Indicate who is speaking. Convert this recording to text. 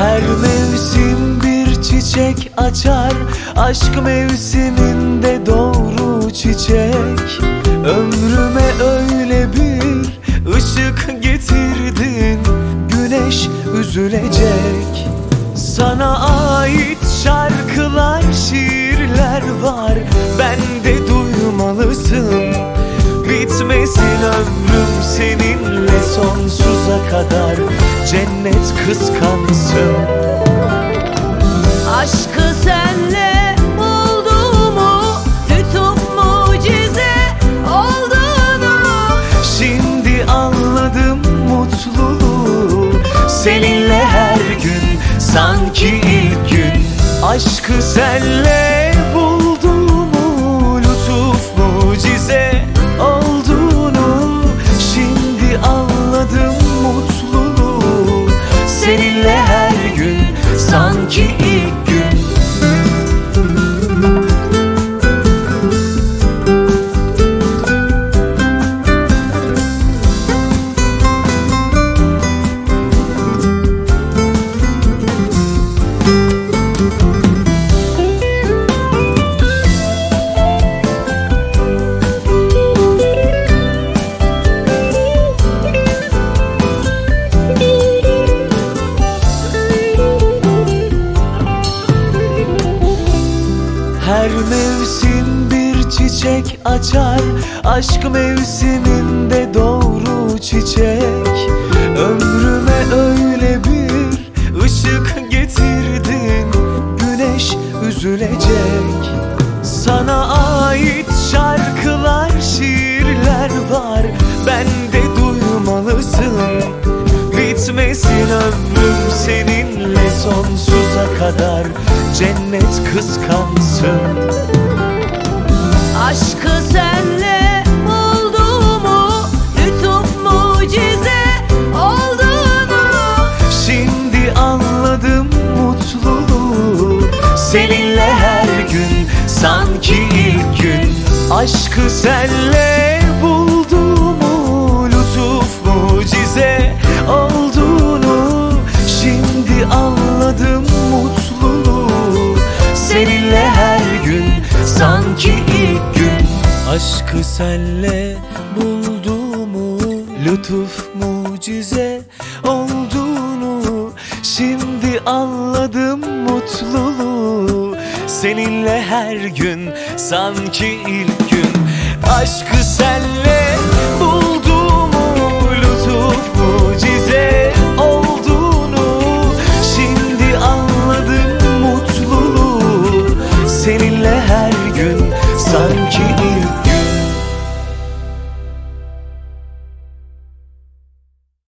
Speaker 1: Her mevsim bir çiçek açar, aşk mevsiminde doğru çiçek. Ömrüme öyle bir ışık getirdin, güneş üzülecek. Sana ait şarkılar, şiirler var, bende duymalısın. Bitmesin ömrüm seninle sonsuza kadar, cennet kıskansın.
Speaker 2: Aşkı senle bulduğumu, lütuf mucize olduğunu
Speaker 1: Şimdi anladım mutluluğu, seninle her gün sanki ilk gün. Aşkı senle bulduğumu, lütuf mucize olduğunu şimdi anladım mutluluğu, seninle her gün sanki ilk gün. Her mevsim bir çiçek açar, aşk mevsiminde doğru çiçek. Ömrüme öyle bir ışık getirdin, güneş üzülecek. Sana ait şarkılar, şiirler var, bende duymalısın. Bitmesin ömrüm seninle sonsuza kadar, cennet kıskansın.
Speaker 2: Aşkı senle bulduğumu, lütuf mucize olduğunu
Speaker 1: Şimdi anladım mutluluğu, seninle her gün sanki ilk gün. Aşkı senle bulduğumu, lütuf mucize olduğunu şimdi anladım mutluluğu, seninle her gün sanki ilk gün. Aşkı senle bulduğumu, lütuf mucize olduğunu şimdi anladım mutluluğu, seninle her gün sanki ilk gün. Aşkı senle bulduğumu, lütuf mucize olduğunu şimdi anladım mutluluğu, seninle her gün sanki ilk